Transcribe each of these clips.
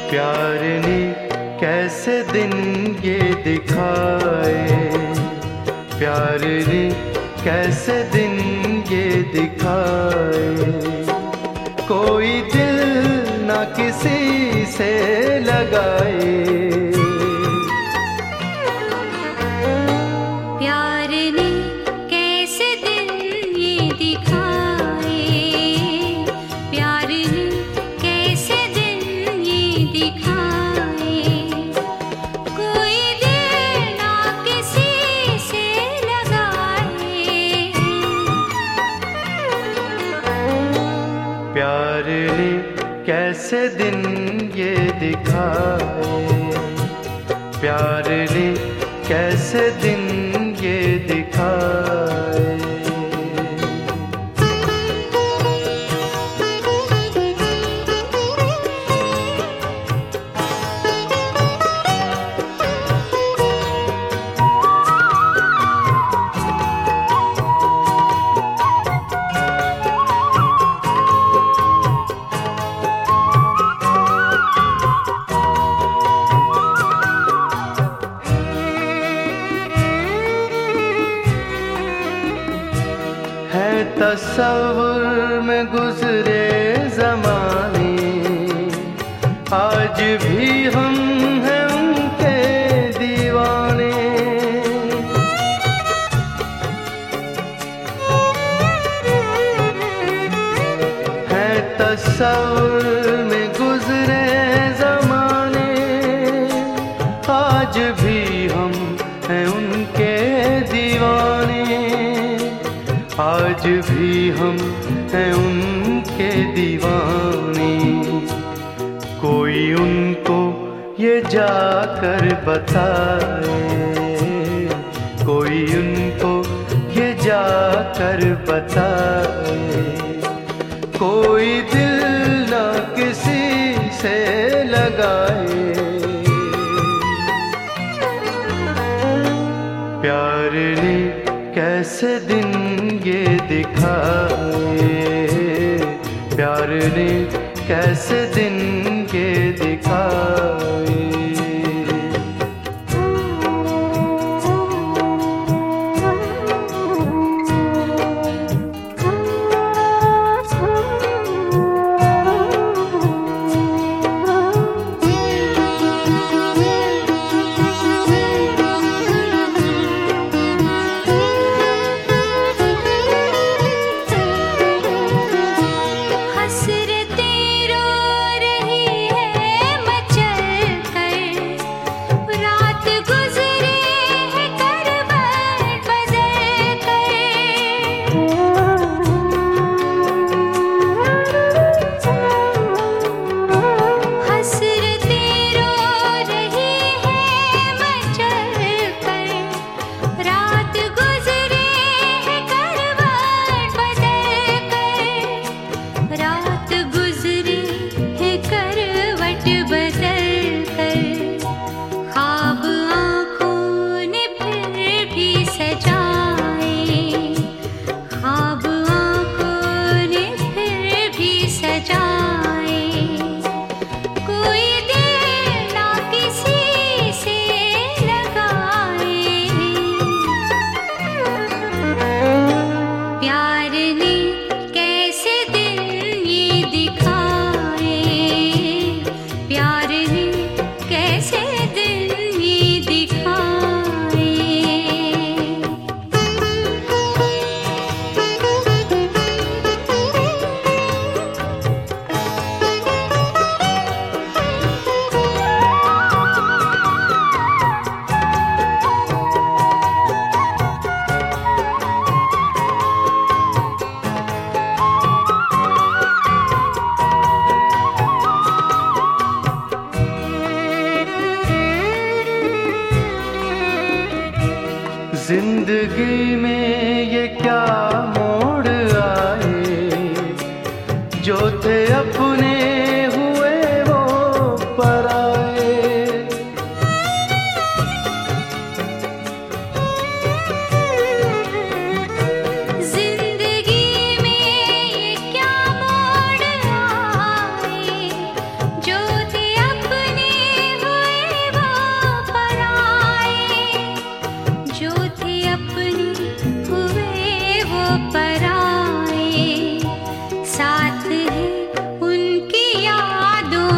प्यार ने कैसे दिन ये दिखाए, प्यार ने कैसे दिन ये दिखाए। कोई दिल ना किसी से लगाए, प्यार ने कैसे दिन ये दिखाए, प्यार ने कैसे दिन ये दिखाए। कोई दिल ना किसी से लगाए, प्यार ने कैसे दिन ये दिखाए, प्यार ने कैसे दिन ये दिखाए। है तस्वुर में गुजरे ज़माने, आज भी हम हैं उनके दीवाने। है तस्वुर में गुजरे ज़माने, आज भी हम हैं उनके दीवाने। आज भी हम हैं उनके दीवाने। कोई उनको ये जाकर बताए, कोई उनको ये जाकर बताए। कोई दिल ना किसी से लगाए, प्यार ने कैसे दिन ये दिखाए, प्यार ने कैसे दिन ये दिखाए। जिंदगी में ये क्या मोड़ आए, जो थे अपने हुए वो पराए। जिंदगी में ये क्या मोड़ आए, जो थे अपने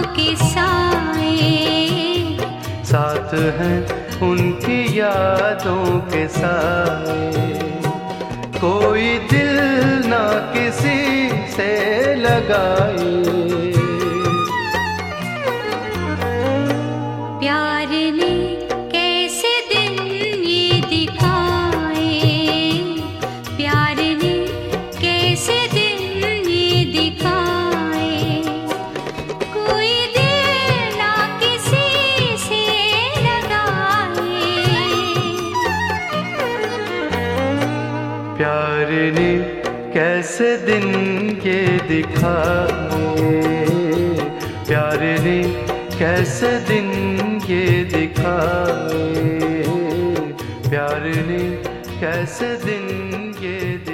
के साए, साथ हैं उनकी यादों के साए। कोई दिल ना किसी से लगाए, प्यार ने कैसे दिन ये दिखाए, प्यार ने कैसे दिन ये दिखाए। कोई दिल ना किसी से लगाए, प्यार ने कैसे दिन ये दिखाए, प्यार ने कैसे दिन ये दिखाए, प्यार ने कैसे दिन ये